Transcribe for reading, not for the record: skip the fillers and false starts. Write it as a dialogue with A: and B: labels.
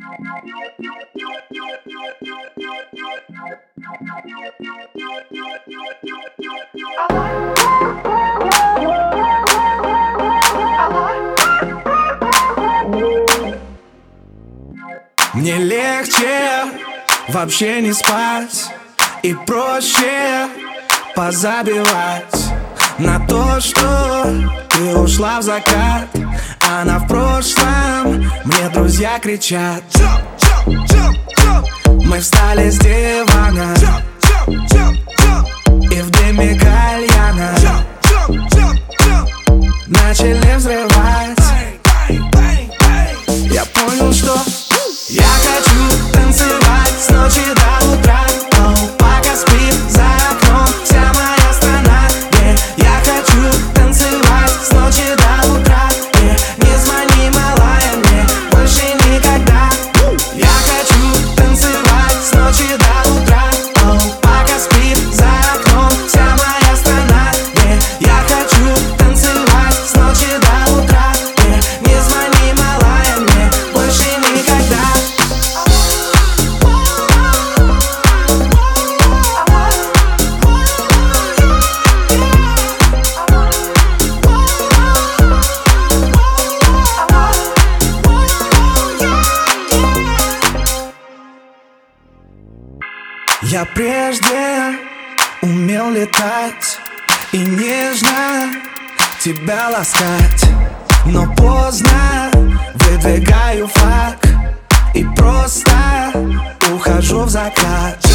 A: Мне легче вообще не спать и проще позабивать на то, что ты ушла в закат, а на в прошлом мне друзья кричат. Мы встали с дивана и в дыме кальяна начали взрывать. Я понял, что я хочу танцевать с ночи до утра, пока спит за окном вся моя страна. Я хочу танцевать с ночи до утра, не звони, малая, мне больше никогда. Я хочу танцевать с ночи до утра, пока спит за окном вся моя страна. Я хочу танцевать с ночи до утра, не звони, малая, мне больше никогда. Я прежде умел летать и нежно тебя ласкать, но поздно выдвигаю флаг и просто ухожу в закат.